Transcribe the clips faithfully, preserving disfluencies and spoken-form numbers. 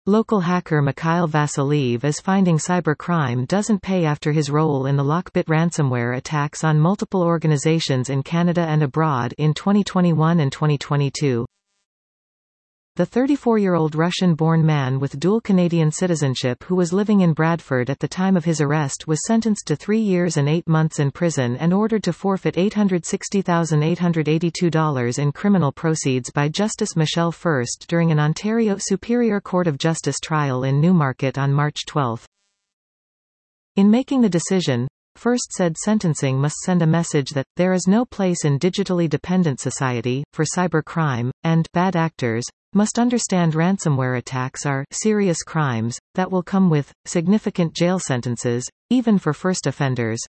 Local hacker Mikhail Vasiliev is finding cybercrime doesn't pay after his role in the Lockbit ransomware attacks on multiple organizations in Canada and abroad in twenty twenty-one and twenty twenty-two. The thirty-four-year-old Russian-born man with dual Canadian citizenship who was living in Bradford at the time of his arrest was sentenced to three years and eight months in prison and ordered to forfeit eight hundred sixty thousand eight hundred eighty-two dollars in criminal proceeds by Justice Michelle First during an Ontario Superior Court of Justice trial in Newmarket on March twelfth. In making the decision, First said sentencing must send a message that, there is no place in digitally dependent society, for cybercrime, and bad actors must understand ransomware attacks are serious crimes, that will come with significant jail sentences, even for first offenders.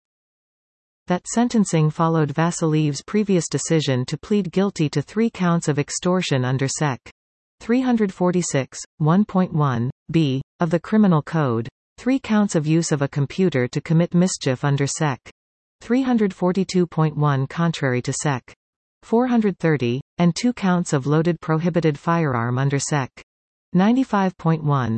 That sentencing followed Vasiliev's previous decision to plead guilty to three counts of extortion under Sec. three forty-six, one point one, b, of the Criminal Code, three counts of use of a computer to commit mischief under Sec. three forty-two point one contrary to Sec. four thirty, and two counts of loaded prohibited firearm under Sec. ninety-five point one.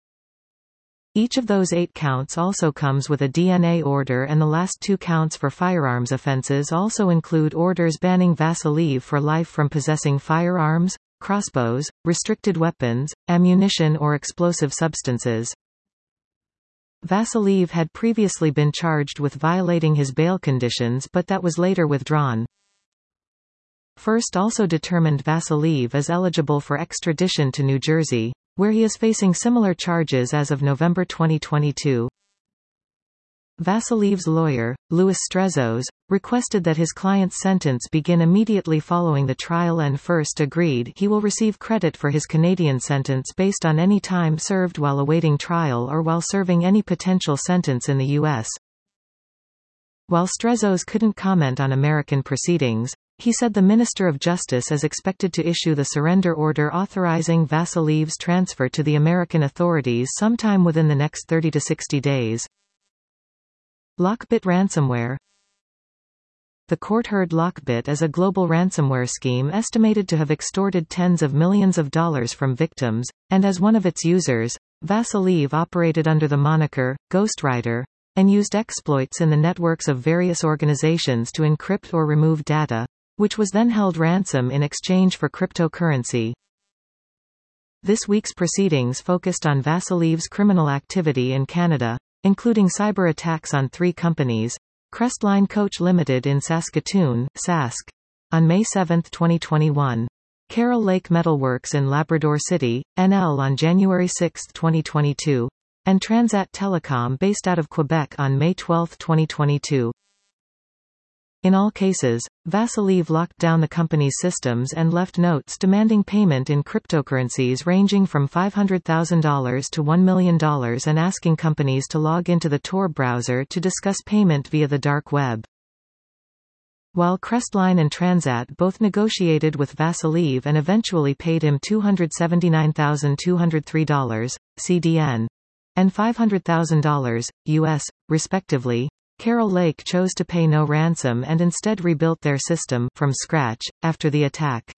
Each of those eight counts also comes with a D N A order, and the last two counts for firearms offenses also include orders banning Vasiliev for life from possessing firearms, crossbows, restricted weapons, ammunition or explosive substances. Vasiliev had previously been charged with violating his bail conditions, but that was later withdrawn. First also determined Vasiliev is eligible for extradition to New Jersey, where he is facing similar charges as of November twenty twenty-two. Vasiliev's lawyer, Louis Strezos, requested that his client's sentence begin immediately following the trial, and First agreed he will receive credit for his Canadian sentence based on any time served while awaiting trial or while serving any potential sentence in the U S. While Strezos couldn't comment on American proceedings, he said the Minister of Justice is expected to issue the surrender order authorizing Vasiliev's transfer to the American authorities sometime within the next thirty to sixty days. Lockbit ransomware. The court heard Lockbit is a global ransomware scheme estimated to have extorted tens of millions of dollars from victims, and as one of its users, Vasiliev operated under the moniker Ghostwriter, and used exploits in the networks of various organizations to encrypt or remove data, which was then held ransom in exchange for cryptocurrency. This week's proceedings focused on Vasiliev's criminal activity in Canada, including cyber attacks on three companies: Crestline Coach Limited in Saskatoon, Sask, on May seventh twenty twenty-one; Carroll Lake Metalworks in Labrador City, N L on January sixth twenty twenty-two, and Transat Telecom based out of Quebec on May twelfth twenty twenty-two. In all cases, Vasiliev locked down the company's systems and left notes demanding payment in cryptocurrencies ranging from five hundred thousand dollars to one million dollars and asking companies to log into the Tor browser to discuss payment via the dark web. While Crestline and Transat both negotiated with Vasiliev and eventually paid him two hundred seventy-nine thousand two hundred three dollars, C D N, and five hundred thousand dollars, U S, respectively, Carroll Lake chose to pay no ransom and instead rebuilt their system from scratch after the attack.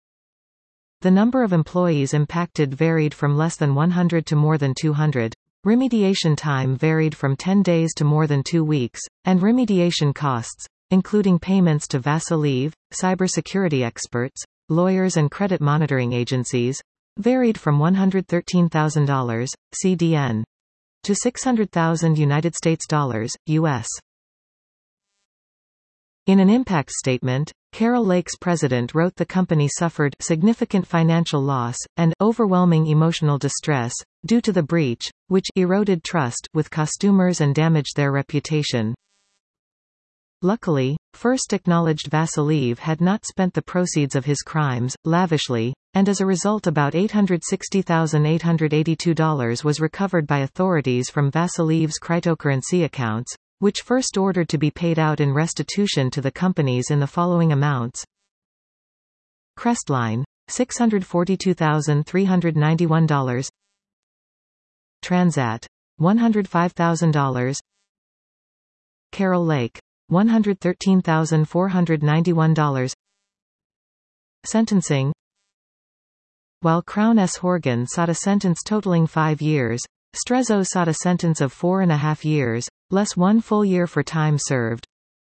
The number of employees impacted varied from less than one hundred to more than two hundred. Remediation time varied from ten days to more than two weeks, and remediation costs, including payments to Vasiliev, cybersecurity experts, lawyers and credit monitoring agencies, varied from one hundred thirteen thousand dollars, C D N, to six hundred thousand United States dollars, U S. In an impact statement, Carroll Lake's president wrote the company suffered significant financial loss and overwhelming emotional distress due to the breach, which eroded trust with customers and damaged their reputation. Luckily, First acknowledged Vasiliev had not spent the proceeds of his crimes lavishly, and as a result about eight hundred sixty thousand eight hundred eighty-two dollars was recovered by authorities from Vasiliev's cryptocurrency accounts, which First ordered to be paid out in restitution to the companies in the following amounts. Crestline, six hundred forty-two thousand three hundred ninety-one dollars. Transat, one hundred five thousand dollars. Carroll Lake, one hundred thirteen thousand four hundred ninety-one dollars. Sentencing. while Crown S. Horgan sought a sentence totaling five years. Strezzo sought a sentence of four and a half years, less one full year for time served.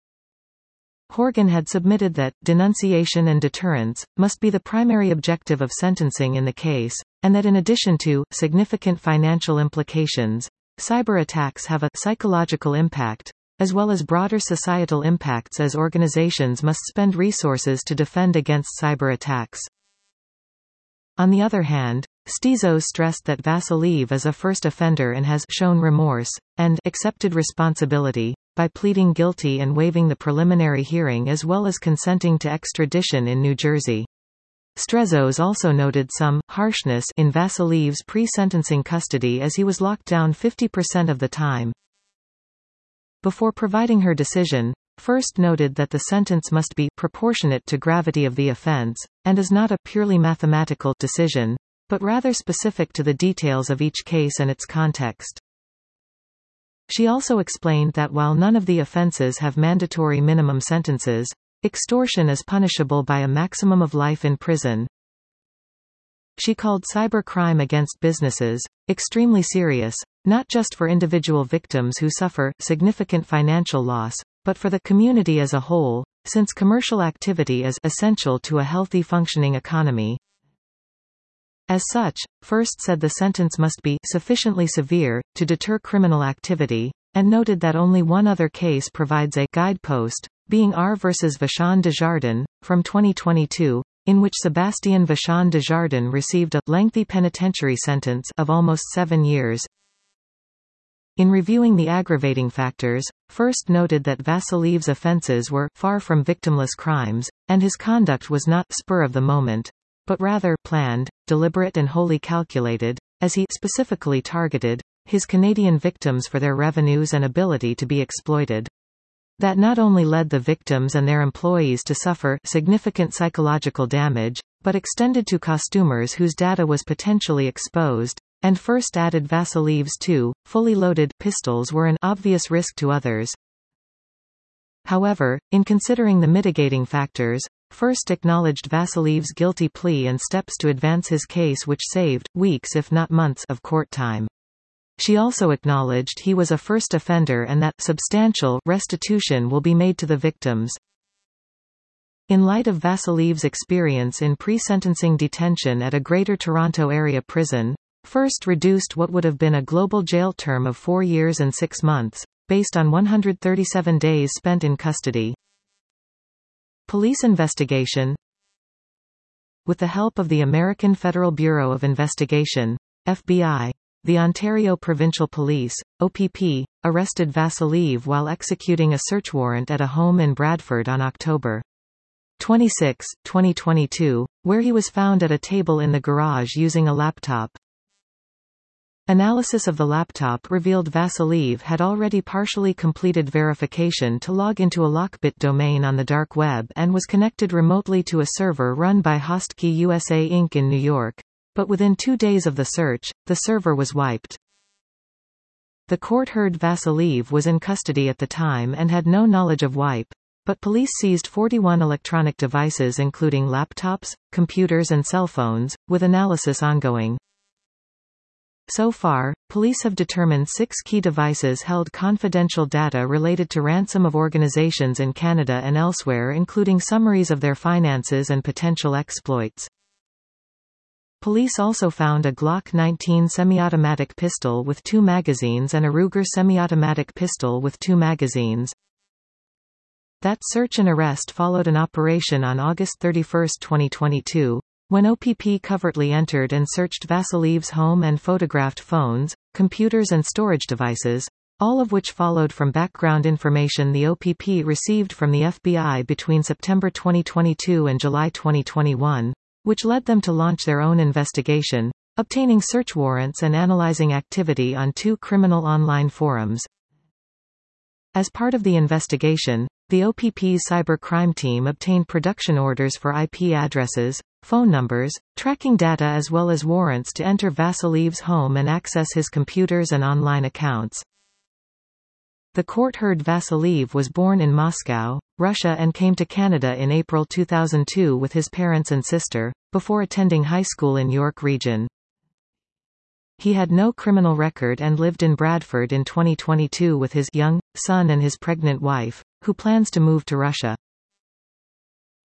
Horgan had submitted that denunciation and deterrence must be the primary objective of sentencing in the case, and that in addition to significant financial implications, cyber attacks have a psychological impact, as well as broader societal impacts, as organizations must spend resources to defend against cyber attacks. On the other hand, Strezzo stressed that Vasiliev is a first offender and has shown remorse, and accepted responsibility, by pleading guilty and waiving the preliminary hearing as well as consenting to extradition in New Jersey. Strezzo also noted some harshness in Vasiliev's pre-sentencing custody, as he was locked down fifty percent of the time. Before providing her decision, First noted that the sentence must be proportionate to gravity of the offense, and is not a purely mathematical decision, but rather specific to the details of each case and its context. She also explained that while none of the offenses have mandatory minimum sentences, extortion is punishable by a maximum of life in prison. She called cybercrime against businesses extremely serious, not just for individual victims who suffer significant financial loss, but for the community as a whole, since commercial activity is essential to a healthy functioning economy. As such, First said the sentence must be sufficiently severe to deter criminal activity, and noted that only one other case provides a guidepost, being R versus Vachon Desjardins, from twenty twenty-two, in which Sébastien Vachon Desjardins received a lengthy penitentiary sentence of almost seven years. In reviewing the aggravating factors, First noted that Vasiliev's offenses were far from victimless crimes, and his conduct was not spur of the moment, but rather planned, deliberate and wholly calculated, as he specifically targeted his Canadian victims for their revenues and ability to be exploited. That not only led the victims and their employees to suffer significant psychological damage, but extended to costumers whose data was potentially exposed, and First added Vasiliev's two, fully loaded, pistols were an obvious risk to others. However, in considering the mitigating factors, First acknowledged Vasiliev's guilty plea and steps to advance his case, which saved weeks if not months of court time. She also acknowledged he was a first offender and that substantial restitution will be made to the victims. In light of Vasiliev's experience in pre-sentencing detention at a Greater Toronto Area prison, First reduced what would have been a global jail term of four years and six months, based on one hundred thirty-seven days spent in custody. Police investigation. With the help of the American Federal Bureau of Investigation, F B I, the Ontario Provincial Police, O P P, arrested Vasiliev while executing a search warrant at a home in Bradford on October twenty-sixth, twenty twenty-two, where he was found at a table in the garage using a laptop. Analysis of the laptop revealed Vasiliev had already partially completed verification to log into a Lockbit domain on the dark web and was connected remotely to a server run by Hostkey U S A Incorporated in New York. But within two days of the search, the server was wiped. The court heard Vasiliev was in custody at the time and had no knowledge of wipe, but police seized forty-one electronic devices including laptops, computers and cell phones, with analysis ongoing. So far, police have determined six key devices held confidential data related to ransom of organizations in Canada and elsewhere, including summaries of their finances and potential exploits. Police also found a Glock nineteen semi-automatic pistol with two magazines and a Ruger semi-automatic pistol with two magazines. That search and arrest followed an operation on August thirty-first, twenty twenty-two, when O P P covertly entered and searched Vasiliev's home and photographed phones, computers and storage devices, all of which followed from background information the O P P received from the F B I between September twenty twenty-two and July twenty twenty-one, which led them to launch their own investigation, obtaining search warrants and analyzing activity on two criminal online forums. As part of the investigation, the O P P's cybercrime team obtained production orders for I P addresses, phone numbers, tracking data as well as warrants to enter Vasiliev's home and access his computers and online accounts. The court heard Vasiliev was born in Moscow, Russia and came to Canada in April two thousand two with his parents and sister, before attending high school in York Region. He had no criminal record and lived in Bradford in twenty twenty-two with his young son and his pregnant wife, who plans to move to Russia.